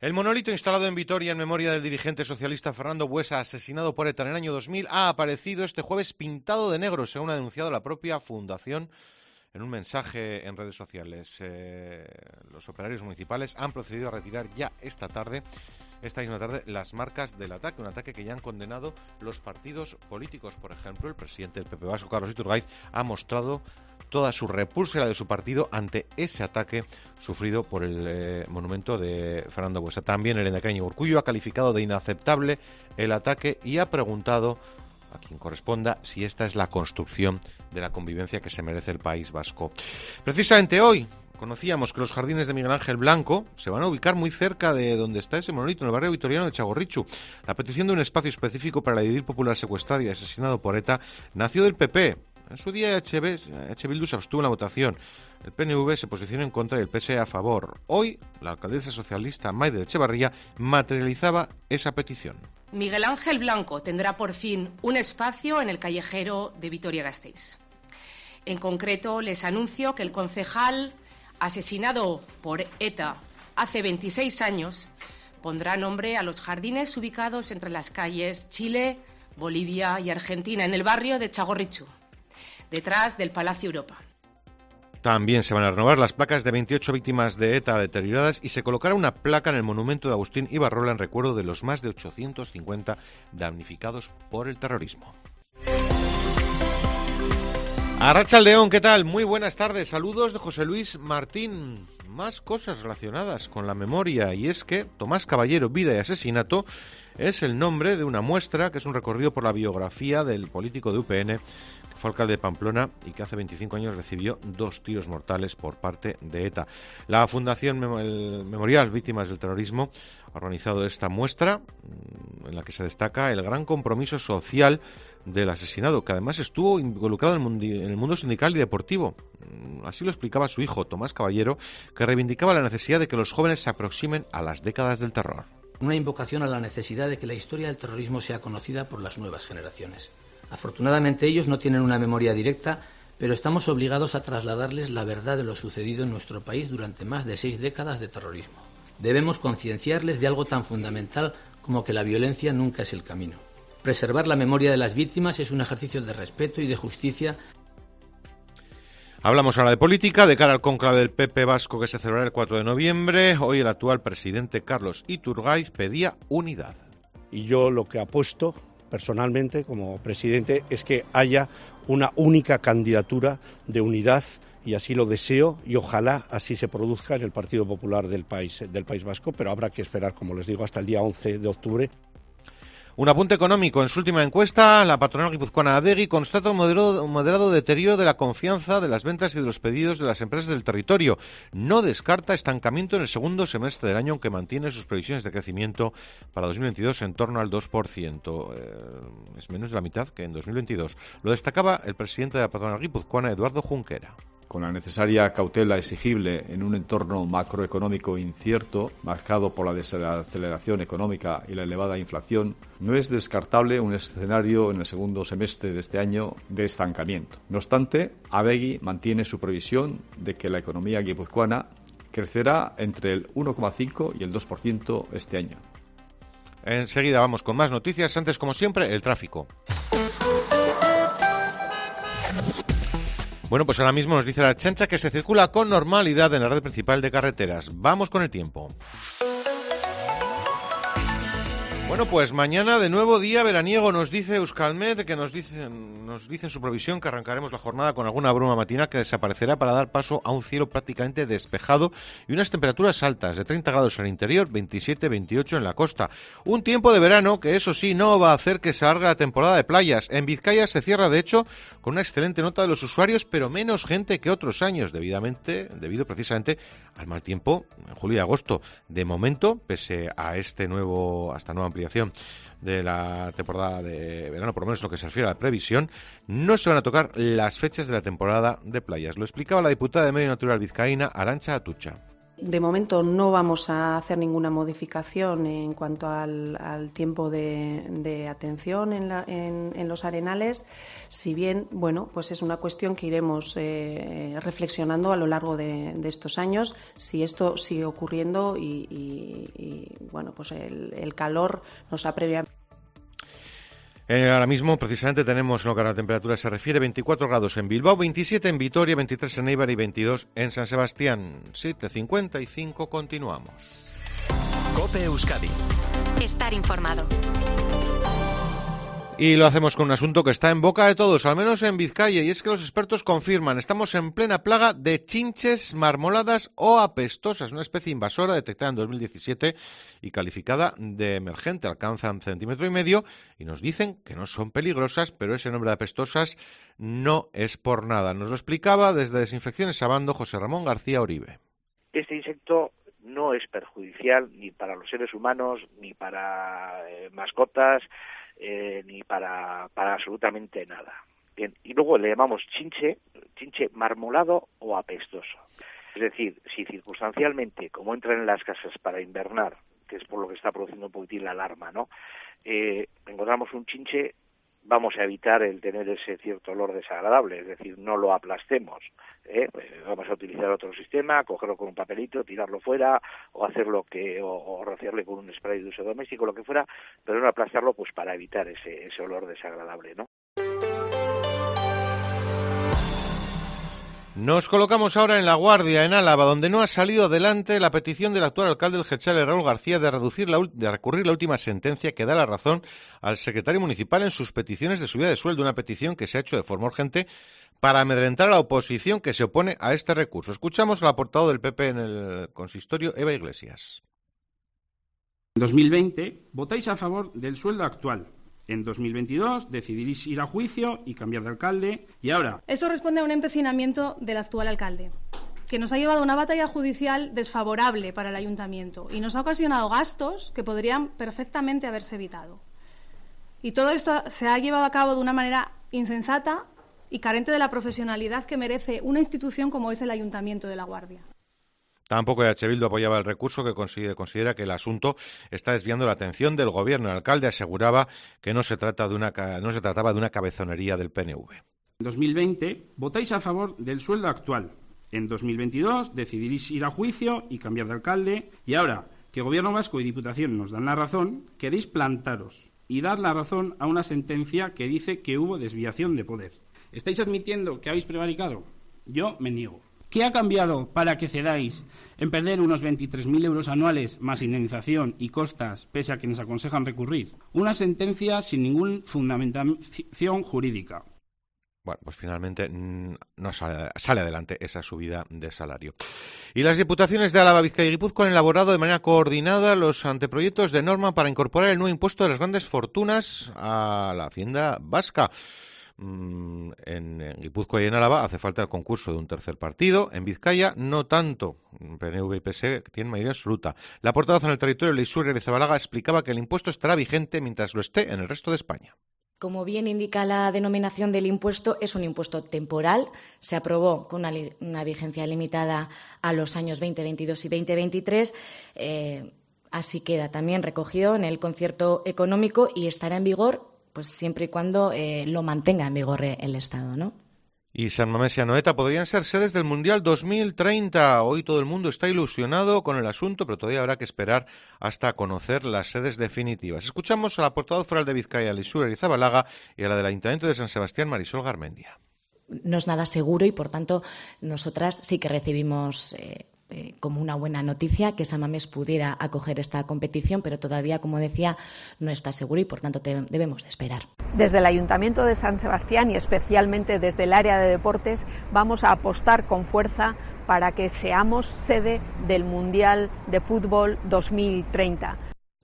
El monolito instalado en Vitoria en memoria del dirigente socialista Fernando Buesa, asesinado por ETA en el año 2000, ha aparecido este jueves pintado de negro, según ha denunciado la propia fundación en un mensaje en redes sociales. Los operarios municipales han procedido a retirar ya esta misma tarde, las marcas del ataque, un ataque que ya han condenado los partidos políticos. Por ejemplo, el presidente del PP vasco, Carlos Iturgaiz, ha mostrado toda su repulsa y la de su partido ante ese ataque sufrido por el monumento de Fernando Buesa. También el lehendakari Urkullu ha calificado de inaceptable el ataque y ha preguntado a quien corresponda si esta es la construcción de la convivencia que se merece el País Vasco. Precisamente hoy conocíamos que los jardines de Miguel Ángel Blanco se van a ubicar muy cerca de donde está ese monolito, en el barrio vitoriano de Txagorritxu. La petición de un espacio específico para el edil popular secuestrado y asesinado por ETA nació del PP. En su día H. Bildu se abstuvo en la votación. El PNV se posicionó en contra y el PSE a favor. Hoy, la alcaldesa socialista Maider Etxebarria materializaba esa petición. Miguel Ángel Blanco tendrá por fin un espacio en el callejero de Vitoria-Gasteiz. En concreto, les anuncio que el concejal asesinado por ETA hace 26 años pondrá nombre a los jardines ubicados entre las calles Chile, Bolivia y Argentina, en el barrio de Txagorritxu, detrás del Palacio Europa. También se van a renovar las placas de 28 víctimas de ETA deterioradas y se colocará una placa en el monumento de Agustín Ibarrola en recuerdo de los más de 850 damnificados por el terrorismo. Arratsaldeon, ¿qué tal? Muy buenas tardes. Saludos de José Luis Martín. Más cosas relacionadas con la memoria, y es que Tomás Caballero, vida y asesinato, es el nombre de una muestra que es un recorrido por la biografía del político de UPN, que fue alcalde de Pamplona y que hace 25 años recibió 2 tiros mortales por parte de ETA. La Fundación Memorial Víctimas del Terrorismo ha organizado esta muestra en la que se destaca el gran compromiso social del asesinado, que además estuvo involucrado en el mundo sindical y deportivo. Así lo explicaba su hijo, Tomás Caballero, que reivindicaba la necesidad de que los jóvenes se aproximen a las décadas del terror. Una invocación a la necesidad de que la historia del terrorismo sea conocida por las nuevas generaciones. Afortunadamente ellos no tienen una memoria directa, pero estamos obligados a trasladarles la verdad de lo sucedido en nuestro país durante más de 6 décadas de terrorismo. Debemos concienciarles de algo tan fundamental como que la violencia nunca es el camino. Preservar la memoria de las víctimas es un ejercicio de respeto y de justicia. Hablamos ahora de política, de cara al cónclave del PP vasco que se celebrará el 4 de noviembre. Hoy el actual presidente Carlos Iturgaiz pedía unidad. Y yo lo que apuesto personalmente como presidente es que haya una única candidatura de unidad, y así lo deseo y ojalá así se produzca en el Partido Popular del País Vasco, pero habrá que esperar, como les digo, hasta el día 11 de octubre. Un apunte económico. En su última encuesta, la patronal guipuzcoana Adegi constata un moderado deterioro de la confianza de las ventas y de los pedidos de las empresas del territorio. No descarta estancamiento en el segundo semestre del año, aunque mantiene sus previsiones de crecimiento para 2022 en torno al 2%. Es menos de la mitad que en 2022. Lo destacaba el presidente de la patronal guipuzcoana, Eduardo Junquera. Con la necesaria cautela exigible en un entorno macroeconómico incierto, marcado por la desaceleración económica y la elevada inflación, no es descartable un escenario en el segundo semestre de este año de estancamiento. No obstante, Adegi mantiene su previsión de que la economía guipuzcoana crecerá entre el 1,5 y el 2% este año. Enseguida vamos con más noticias. Antes, como siempre, el tráfico. Bueno, pues ahora mismo nos dice la Chancha que se circula con normalidad en la red principal de carreteras. Vamos con el tiempo. Bueno, pues mañana de nuevo día veraniego, nos dice Euskalmet, que nos dice en su provisión que arrancaremos la jornada con alguna bruma matinal que desaparecerá para dar paso a un cielo prácticamente despejado y unas temperaturas altas de 30 grados en el interior, 27-28 en la costa. Un tiempo de verano que, eso sí, no va a hacer que se alargue la temporada de playas. En Vizcaya se cierra, de hecho, con una excelente nota de los usuarios, pero menos gente que otros años, debido precisamente al mal tiempo en julio y agosto. De momento, pese a esta nueva ampliación de la temporada de verano, por lo menos lo que se refiere a la previsión, no se van a tocar las fechas de la temporada de playas. Lo explicaba la diputada de Medio Natural vizcaína, Arantxa Atutxa. De momento no vamos a hacer ninguna modificación en cuanto al tiempo de atención en los arenales, si bien, bueno, pues es una cuestión que iremos reflexionando a lo largo de estos años, si esto sigue ocurriendo y bueno, pues el calor nos apremia. Ahora mismo, precisamente, tenemos en lo que a la temperatura se refiere 24 grados en Bilbao, 27 en Vitoria, 23 en Eibar y 22 en San Sebastián. 7:55, continuamos. COPE Euskadi. Estar informado. Y lo hacemos con un asunto que está en boca de todos, al menos en Vizcaya, y es que los expertos confirman, estamos en plena plaga de chinches marmoladas o apestosas, una especie invasora detectada en 2017 y calificada de emergente, alcanza 1,5 centímetros, y nos dicen que no son peligrosas, pero ese nombre de apestosas no es por nada. Nos lo explicaba desde Desinfecciones Abando José Ramón García Oribe. Este insecto no es perjudicial ni para los seres humanos, ni para mascotas, ni para absolutamente nada. Bien, y luego le llamamos chinche marmolado o apestoso. Es decir, si circunstancialmente, como entran en las casas para invernar, que es por lo que está produciendo un poquitín la alarma, ¿no? Encontramos un chinche, vamos a evitar el tener ese cierto olor desagradable, es decir, no lo aplastemos, pues vamos a utilizar otro sistema, cogerlo con un papelito, tirarlo fuera, o hacerlo o rociarle con un spray de uso doméstico, lo que fuera, pero no aplastarlo, pues para evitar ese olor desagradable, ¿no? Nos colocamos ahora en La Guardia, en Álava, donde no ha salido adelante la petición del actual alcalde del Getxale, Raúl García, de recurrir la última sentencia que da la razón al secretario municipal en sus peticiones de subida de sueldo, una petición que se ha hecho de forma urgente para amedrentar a la oposición que se opone a este recurso. Escuchamos a la portavoz del PP en el consistorio, Eva Iglesias. En 2020 votáis a favor del sueldo actual. En 2022 decidiréis ir a juicio y cambiar de alcalde, y ahora... Esto responde a un empecinamiento del actual alcalde, que nos ha llevado a una batalla judicial desfavorable para el ayuntamiento y nos ha ocasionado gastos que podrían perfectamente haberse evitado. Y todo esto se ha llevado a cabo de una manera insensata y carente de la profesionalidad que merece una institución como es el Ayuntamiento de La Guardia. Tampoco EH Bildu apoyaba el recurso, que considera que el asunto está desviando la atención del gobierno. El alcalde aseguraba que no se trataba de una cabezonería del PNV. En 2020 votáis a favor del sueldo actual. En 2022 decidiréis ir a juicio y cambiar de alcalde, y ahora que Gobierno Vasco y Diputación nos dan la razón, queréis plantaros y dar la razón a una sentencia que dice que hubo desviación de poder. ¿Estáis admitiendo que habéis prevaricado? Yo me niego. ¿Qué ha cambiado para que cedáis en perder unos 23.000 euros anuales más indemnización y costas, pese a que nos aconsejan recurrir? Una sentencia sin ninguna fundamentación jurídica. Bueno, pues finalmente no sale adelante esa subida de salario. Y las diputaciones de Álava, Vizcaya y Guipúzcoa han elaborado de manera coordinada los anteproyectos de norma para incorporar el nuevo impuesto de las grandes fortunas a la hacienda vasca. En Guipúzcoa y en Álava hace falta el concurso de un tercer partido. En Vizcaya no tanto. PNV y PSE tienen mayoría absoluta. La portavoz en el territorio, Leisur Erizabalaga, explicaba que el impuesto estará vigente mientras lo esté en el resto de España. Como bien indica la denominación del impuesto, es un impuesto temporal. Se aprobó con una vigencia limitada a los años 2022 y 2023. Así queda también recogido en el concierto económico y estará en vigor pues siempre y cuando lo mantenga en vigor el Estado, ¿no? Y San Mamés y Anoeta podrían ser sedes del Mundial 2030. Hoy todo el mundo está ilusionado con el asunto, pero todavía habrá que esperar hasta conocer las sedes definitivas. Escuchamos a la portavoz foral de Vizcaya, Leisur Erizabalaga, y a la del Ayuntamiento de San Sebastián, Marisol Garmendia. No es nada seguro y, por tanto, nosotras sí que recibimos como una buena noticia que San Mamés pudiera acoger esta competición, pero todavía, como decía, no está seguro y, por tanto, debemos de esperar. Desde el Ayuntamiento de San Sebastián y especialmente desde el área de deportes vamos a apostar con fuerza para que seamos sede del Mundial de Fútbol 2030.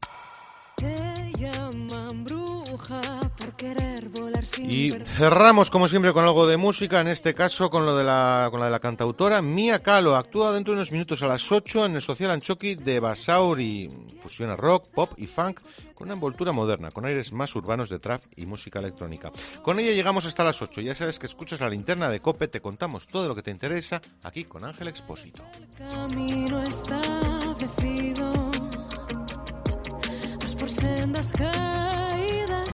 Y cerramos, como siempre, con algo de música, en este caso con la de la cantautora Mia Kahlo. Actúa dentro de unos minutos a las 8 en el Social Antxoki de Basauri. Fusiona rock, pop y funk con una envoltura moderna, con aires más urbanos de trap y música electrónica. Con ella llegamos hasta las 8. Ya sabes que escuchas la linterna de COPE, te contamos todo lo que te interesa aquí con Ángel Expósito. El camino establecido, vas por sendas